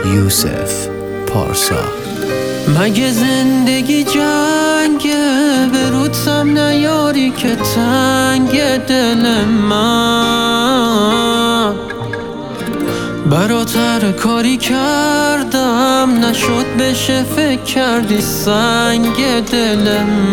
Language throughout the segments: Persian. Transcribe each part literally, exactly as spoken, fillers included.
یوسف پارسا. مگه زندگی جنگه، به روتم نیاری که تنگ دل من. براتر کاری کردم نشد، بشه فکر کردی سنگ دل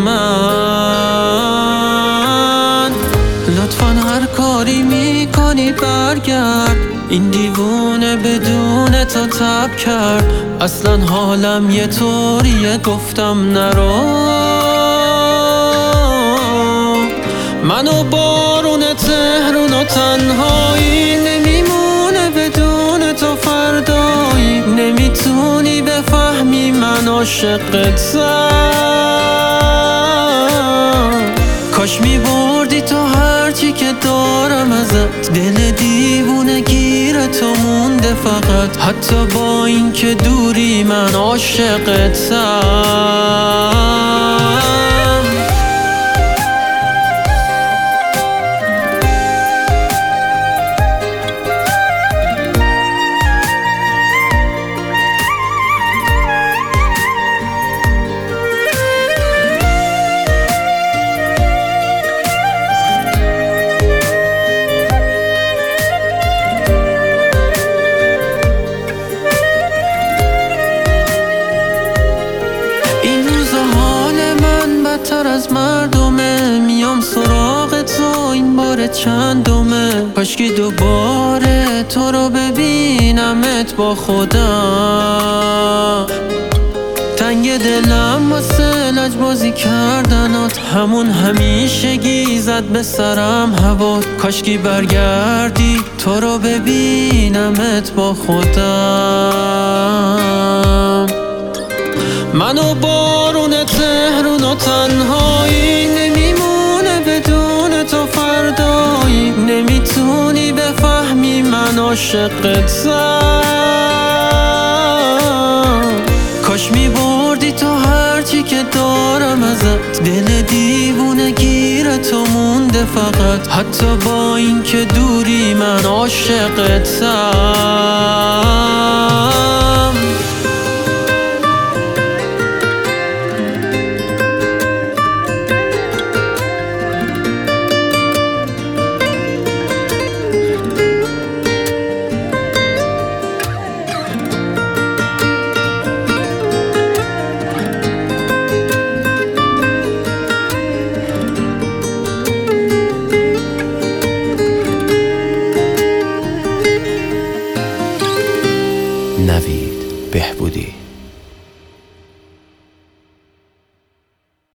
من. لطفاً هر کاری میکنی برگرد، این دیوونه بدون تو تب کرد. اصلا حالم یه طوریه گفتم نرو. منو بارون تهرون و تنهایی، نمیمونه بدون تو فردایی. نمیتونی بفهمی من عاشقتم. کاش میبردی تو هرچی که دارم ازت، دل دیوونه گیر تو مونده فقط. حتی با این که دوری من عاشقتم. بدتر از مردمه، میام سراغ تو این بار چندمه. کاشکی دوباره تو رو ببینمت با خودم. تنگ دلم واسه لجبازی کردنات، همون همیشگی زد به سرم هوا. کاشکی برگردی تو رو ببینمت با خودم. منو بارون تهرون و تنهایی، نمیمونه بدون تو فردایی. نمیتونی بفهمی من عاشقتم. کاش میبردی تو هرچی که دارم ازت، دل دیوونه گیر تو مونده فقط. حتی با این که دوری من عاشقتم. نوید بهبودی.